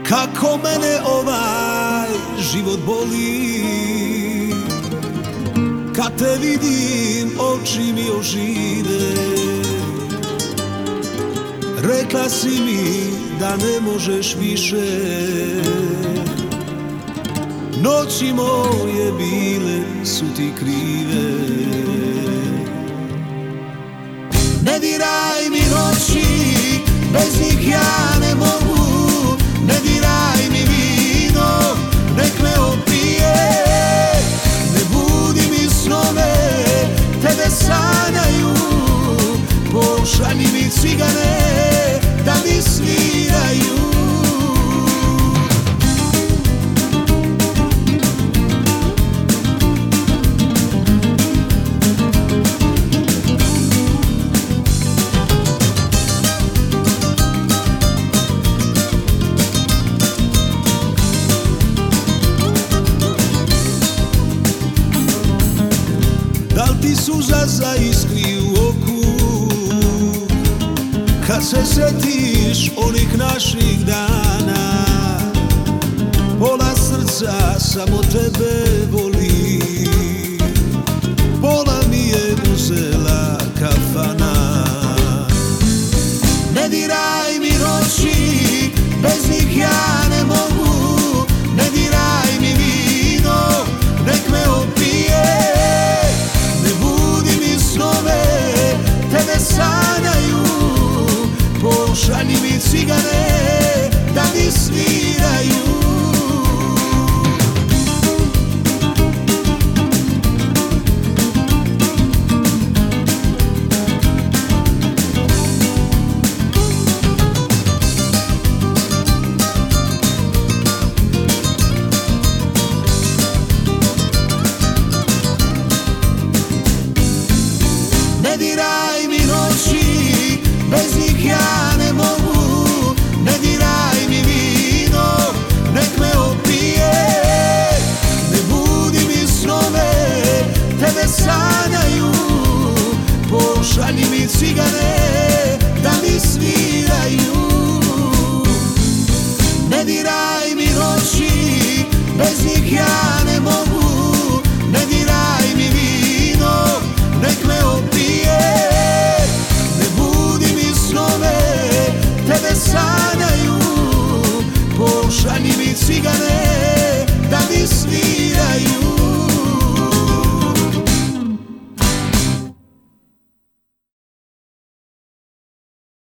Kako mene ovaj život boli, kad te vidim oči mi ožive. Rekla si mi da ne možeš više, noći moje bile su ti krive. Ne diraj mi noći, bez njih ja ne mogu. Ne diraj mi vino, nek me opije. Ne budi mi snove, tebe sanjaju. Pošalji mi cigane, da mi sviraju. Dal ti suza zaiskri u oku, kad se setiš onih naših dana? Pola srca samo tebe voli, pola mi je uzela kafana. Ne diraj mi noći, bez njih ja ne mogu. Ne diraj mi vino, nek me opije. Ne budi mi snove, tebe sanjaju. Pošalji mi cigane, da mi sviraju. Ne diraj mi noći, bez njih ja ne mogu. Ne diraj mi vino, nek me opije. Ne budi mi snove, tebe sanjaju. Pošalji mi cigane, da mi sviraju. Ne diraj mi noći, bez njih ja ne mogu. Ne diraj mi vino, nek me opije. Ne budi mi snove, tebe sanjaju. Pošalji mi cigane,